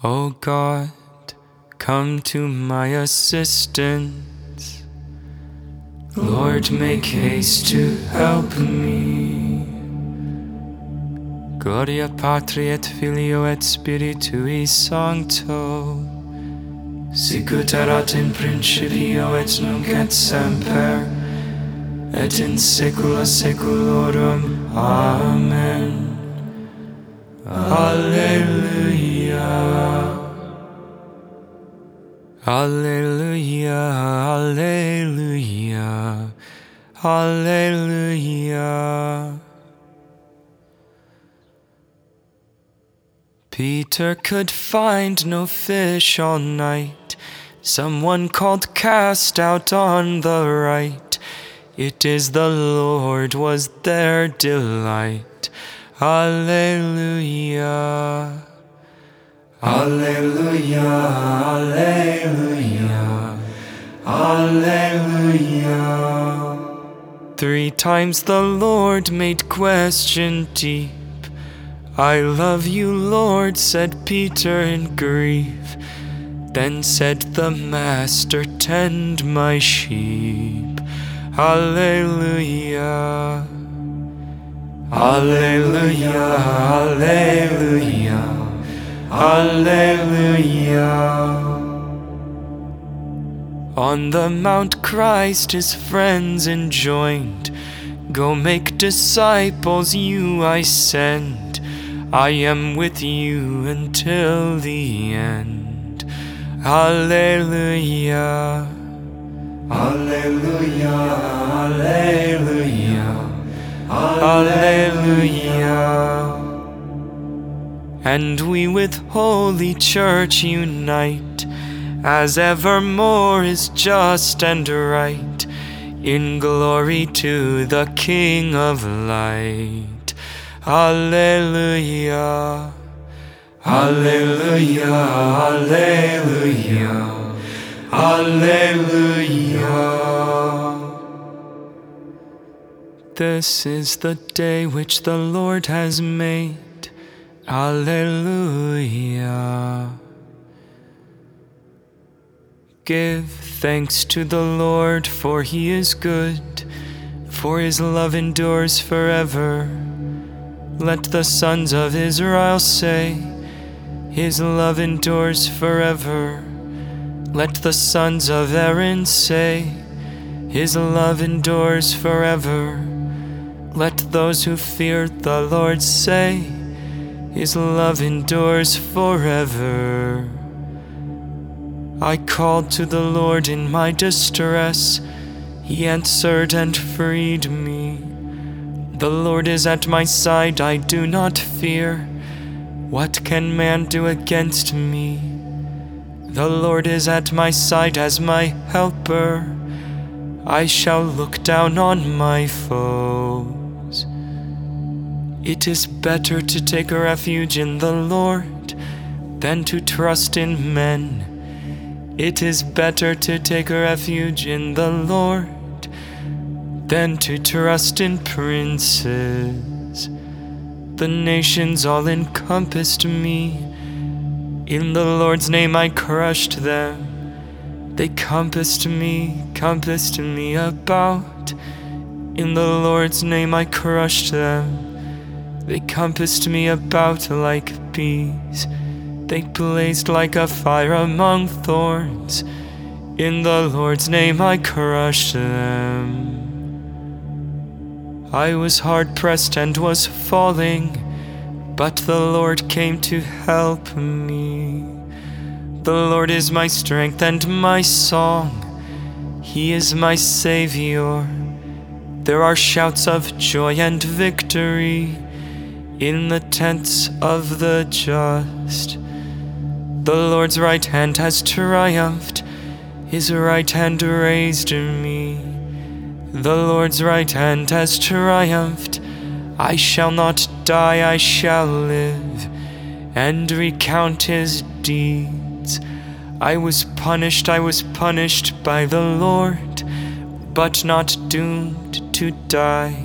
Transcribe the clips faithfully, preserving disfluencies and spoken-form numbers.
O God, come to my assistance. Lord, make haste to help me. Gloria Patri et Filio et Spiritui Sancto, sicut erat in principio et nunc et semper, et in saecula saeculorum. Amen. Alleluia. Alleluia, alleluia, alleluia. Peter could find no fish all night. Someone called, "Cast out on the right." It is the Lord was their delight. Alleluia. Alleluia, alleluia, alleluia. Three times the Lord made question deep. "I love you, Lord," said Peter in grief. Then said the Master, "Tend my sheep." Alleluia. Alleluia, alleluia, alleluia. On the Mount Christ his friends enjoined, "Go make disciples, you I send. I am with you until the end." Alleluia. Alleluia, alleluia, alleluia. And we with Holy Church unite, as evermore is just and right, in glory to the King of Light. Alleluia. Alleluia, alleluia, alleluia. This is the day which the Lord has made. Alleluia. Give thanks to the Lord, for he is good, for his love endures forever. Let the sons of Israel say, his love endures forever. Let the sons of Aaron say, his love endures forever. Let those who fear the Lord say, his love endures forever. I called to the Lord in my distress. He answered and freed me. The Lord is at my side, I do not fear. What can man do against me? The Lord is at my side as my helper. I shall look down on my foes. It is better to take refuge in the Lord than to trust in men. It is better to take refuge in the Lord than to trust in princes. The nations all encompassed me. In the Lord's name I crushed them. They compassed me, compassed me about. In the Lord's name I crushed them. They compassed me about like bees. They blazed like a fire among thorns. In the Lord's name I crushed them. I was hard pressed and was falling, but the Lord came to help me. The Lord is my strength and my song. He is my Savior. There are shouts of joy and victory in the tents of the just. The Lord's right hand has triumphed. His right hand raised me. The Lord's right hand has triumphed. I shall not die, I shall live, and recount his deeds. I was punished, I was punished by the Lord, but not doomed to die.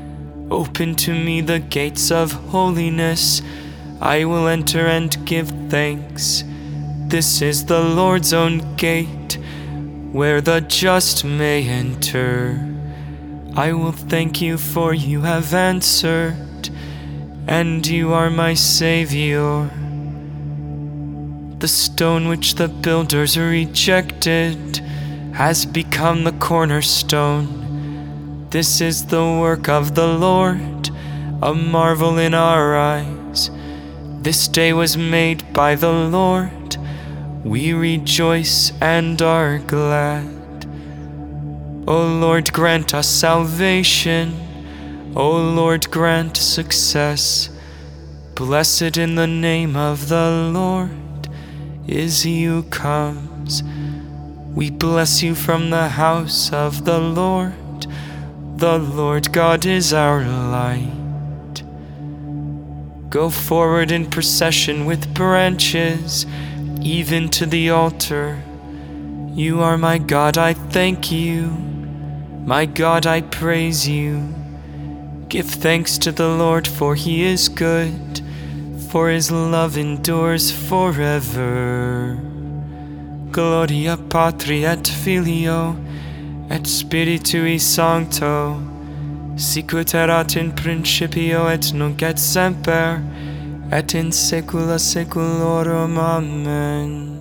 Open to me the gates of holiness. I will enter and give thanks. This is the Lord's own gate, where the just may enter. I will thank you, for you have answered, and you are my Savior. The stone which the builders rejected has become the cornerstone. This is the work of the Lord, a marvel in our eyes. This day was made by the Lord. We rejoice and are glad. O Lord, grant us salvation. O Lord, grant success. Blessed in the name of the Lord is he who comes. We bless you from the house of the Lord. The Lord God is our light. Go forward in procession with branches, even to the altar. You are my God, I thank you. My God, I praise you. Give thanks to the Lord, for he is good, for his love endures forever. Gloria Patri et Filio et Spiritui Sancto, sicut erat in principio et nunc et semper, et in saecula saeculorum. Amen.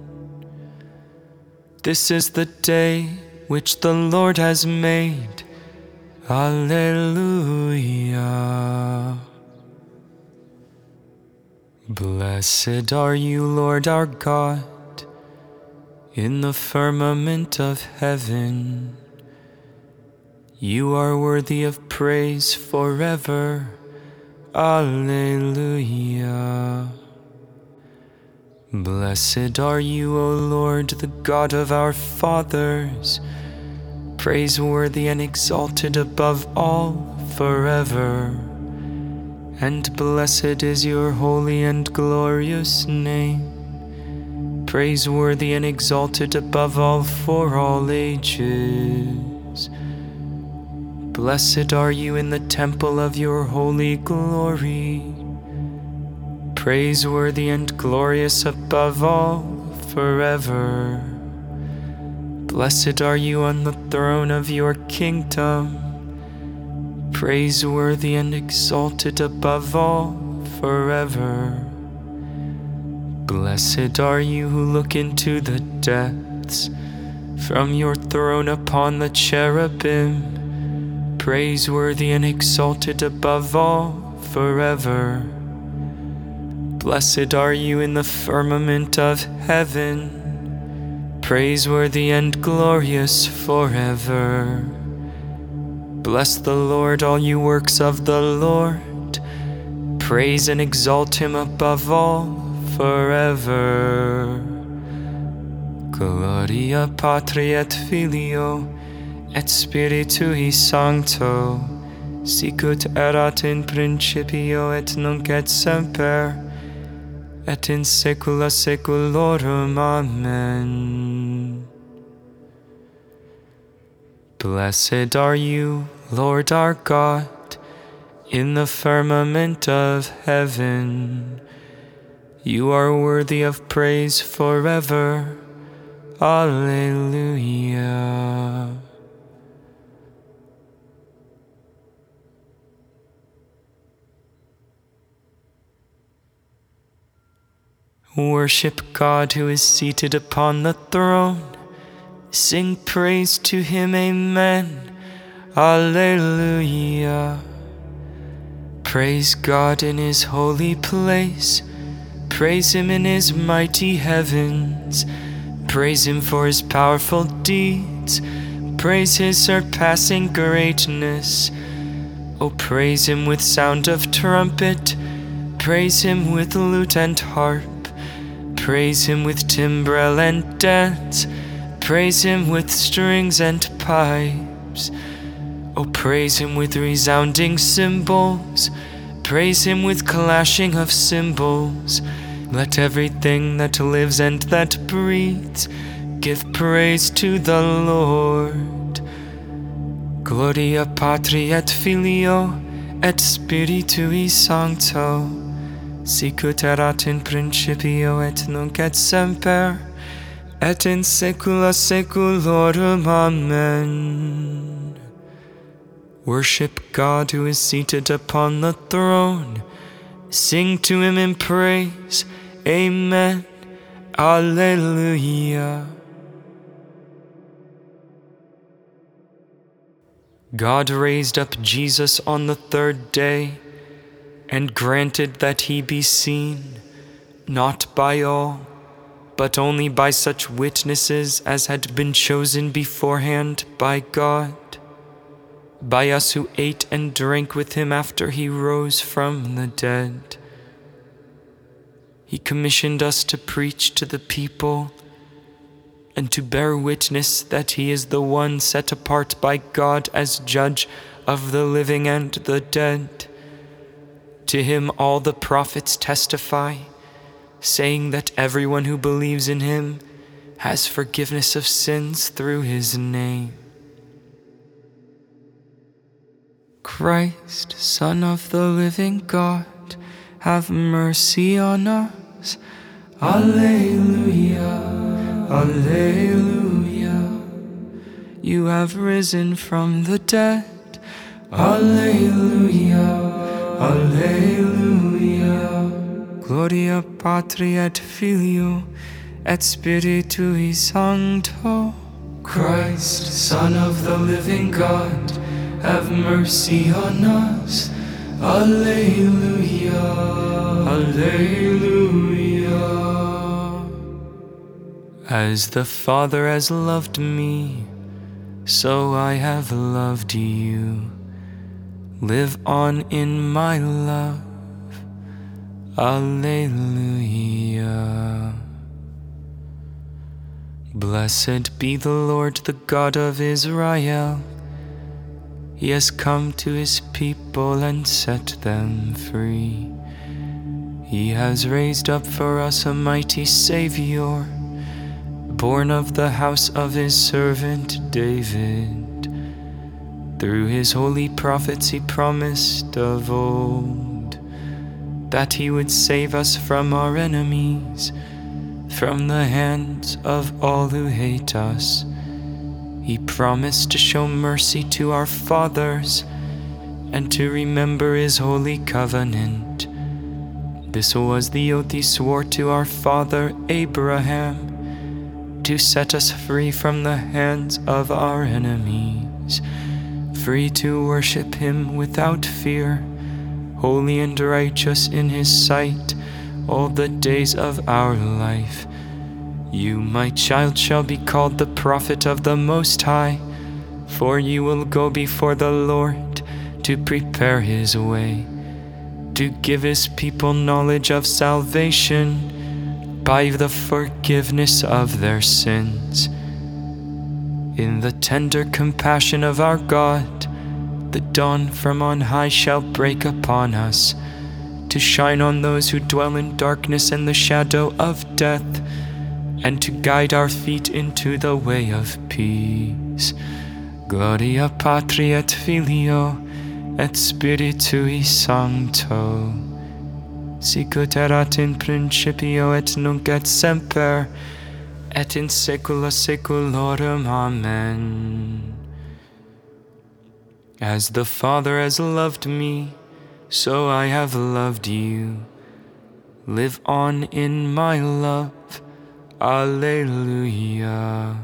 This is the day which the Lord has made. Alleluia. Blessed are you, Lord our God, in the firmament of heaven. You are worthy of praise forever. Alleluia. Blessed are you, O Lord, the God of our fathers, praiseworthy and exalted above all forever. And blessed is your holy and glorious name, praiseworthy and exalted above all for all ages. Blessed are you in the temple of your holy glory, praiseworthy and glorious above all forever. Blessed are you on the throne of your kingdom, praiseworthy and exalted above all forever. Blessed are you who look into the depths, from your throne upon the cherubim, praiseworthy and exalted above all forever. Blessed are you in the firmament of heaven, praiseworthy and glorious forever. Bless the Lord, all you works of the Lord. Praise and exalt him above all forever. Gloria Patri et Filio et Spiritui Sancto, sicut erat in principio et nunc et semper, et in saecula saeculorum. Amen. Blessed are you, Lord our God, in the firmament of heaven. You are worthy of praise forever. Alleluia. Worship God who is seated upon the throne. Sing praise to him, amen. Alleluia. Praise God in his holy place. Praise him in his mighty heavens. Praise him for his powerful deeds. Praise his surpassing greatness. Oh, praise him with sound of trumpet. Praise him with lute and harp. Praise him with timbrel and dance. Praise him with strings and pipes. Oh, praise him with resounding cymbals. Praise him with clashing of cymbals. Let everything that lives and that breathes give praise to the Lord. Gloria Patri et Filio et Spiritui Sancto, sicut erat in principio et nunc et semper, et in saecula saeculorum. Amen. Worship God who is seated upon the throne. Sing to him in praise. Amen. Alleluia. God raised up Jesus on the third day, and granted that he be seen, not by all, but only by such witnesses as had been chosen beforehand by God, by us who ate and drank with him after he rose from the dead. He commissioned us to preach to the people and to bear witness that he is the one set apart by God as judge of the living and the dead. To him all the prophets testify, saying that everyone who believes in him has forgiveness of sins through his name. Christ, Son of the living God, have mercy on us. Alleluia. Alleluia. You have risen from the dead. Alleluia. Alleluia. Gloria Patri et Filio et Spiritui Sancto. Christ, Son of the living God, have mercy on us. Alleluia. Alleluia. As the Father has loved me, so I have loved you. Live on in my love. Alleluia. Blessed be the Lord, the God of Israel. He has come to his people and set them free. He has raised up for us a mighty Savior, born of the house of his servant David. Through his holy prophets he promised of old that he would save us from our enemies, from the hands of all who hate us. He promised to show mercy to our fathers and to remember his holy covenant. This was the oath he swore to our father Abraham, to set us free from the hands of our enemies, free to worship him without fear, holy and righteous in his sight all the days of our life. You, my child, shall be called the prophet of the Most High, for you will go before the Lord to prepare his way, to give his people knowledge of salvation by the forgiveness of their sins. In the tender compassion of our God, the dawn from on high shall break upon us, to shine on those who dwell in darkness and the shadow of death, and to guide our feet into the way of peace. Gloria Patri et Filio et Spiritui Sancto. Sicut erat in principio et nunc et semper, et in saecula saeculorum. Amen. As the Father has loved me, so I have loved you. Live on in my love. Alleluia.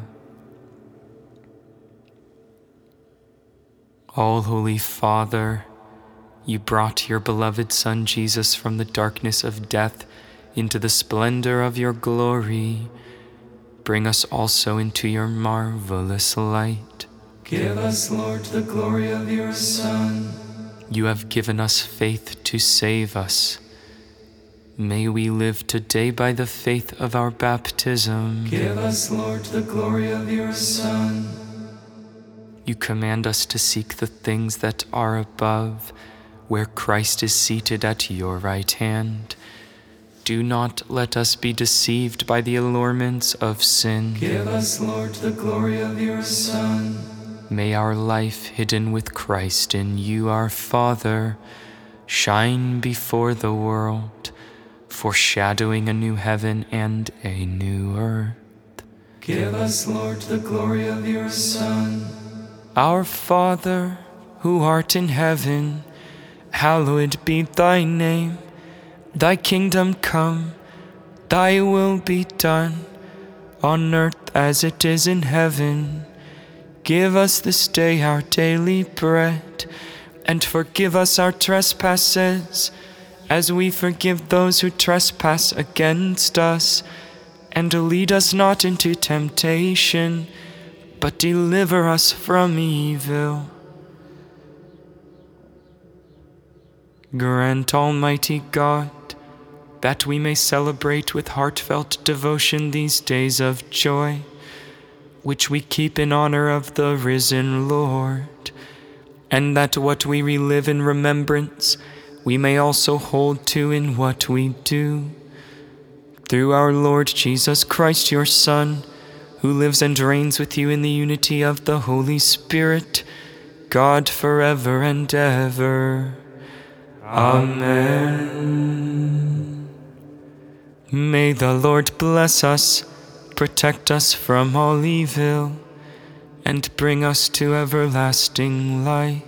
All-Holy Father, you brought your beloved Son Jesus from the darkness of death into the splendor of your glory. Bring us also into your marvelous light. Give us, Lord, the glory of your Son. You have given us faith to save us. May we live today by the faith of our baptism. Give us, Lord, the glory of your Son. You command us to seek the things that are above, where Christ is seated at your right hand. Do not let us be deceived by the allurements of sin. Give us, Lord, the glory of your Son. May our life hidden with Christ in you, our Father, shine before the world foreshadowing a new heaven and a new earth. Give us, Lord, the glory of your Son. Our Father, who art in heaven, hallowed be thy name. Thy kingdom come, thy will be done, on earth as it is in heaven. Give us this day our daily bread, and forgive us our trespasses, as we forgive those who trespass against us. And lead us not into temptation, but deliver us from evil. Grant, Almighty God, that we may celebrate with heartfelt devotion these days of joy, which we keep in honor of the risen Lord, and that what we relive in remembrance we may also hold to in what we do. Through our Lord Jesus Christ, your Son, who lives and reigns with you in the unity of the Holy Spirit, God forever and ever. Amen. May the Lord bless us, protect us from all evil, and bring us to everlasting life.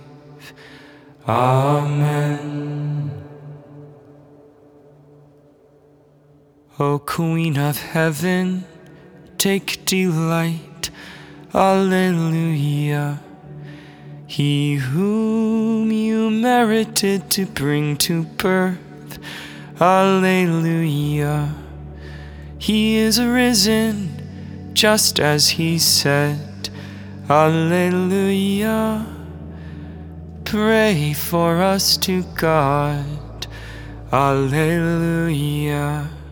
Amen. O Queen of Heaven, take delight, Alleluia. He whom you merited to bring to birth, Alleluia. He is risen, just as he said, Alleluia. Pray for us to God, Alleluia.